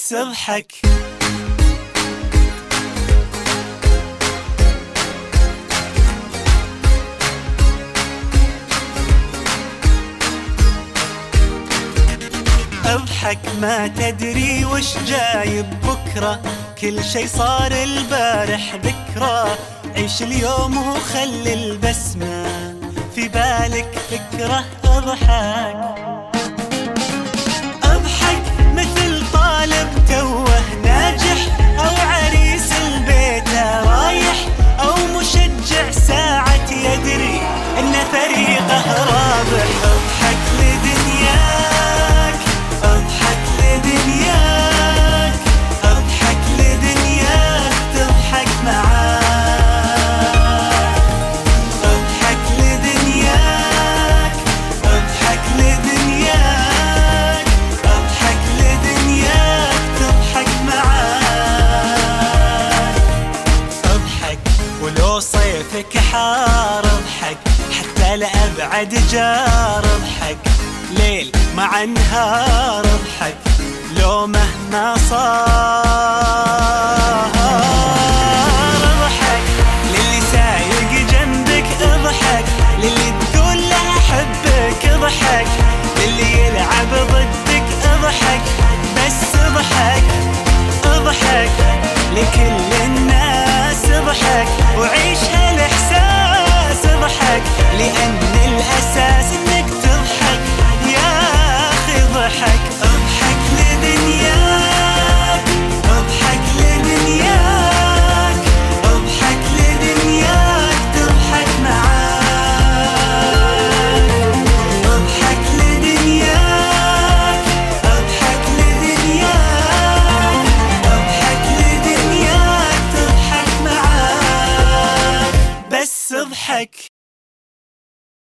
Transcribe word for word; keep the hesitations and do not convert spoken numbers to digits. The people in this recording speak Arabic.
بس اضحك. اضحك ما تدري وش جايب بكرة، كل شي صار البارح ذكرى. عيش اليوم وخلي البسمة في بالك فكرة. اضحك اضحك مثل طالب توه ناجح، او عريس البيت رايح، او مشجع ساعة يدري ان فريقه رابح. اضحك لدنياك، اضحك لدنياك، اضحك لدنياك تضحك معاك. اضحك لدنياك، اضحك لدنياك، اضحك لدنياك تضحك معاك. اضحك ولو صيفك حار، اضحك حتى لأبعد جار. اضحك ليل مع نهار، اضحك لو مهما صار. اضحك للي سايق جنبك، اضحك للي تقول له احبك، اضحك للي يلعب ضدك، اضحك بس اضحك. اضحك لكل الناس، اضحك وعيش هالاحساس. اضحك لان الاساس انك تضحك يا اخي. اضحك اضحك لدنياك، اضحك لدنياك، اضحك لدنياك تضحك معاك. اضحك لدنياك، اضحك لدنياك، اضحك لدنياك تضحك معاك. بس اضحك.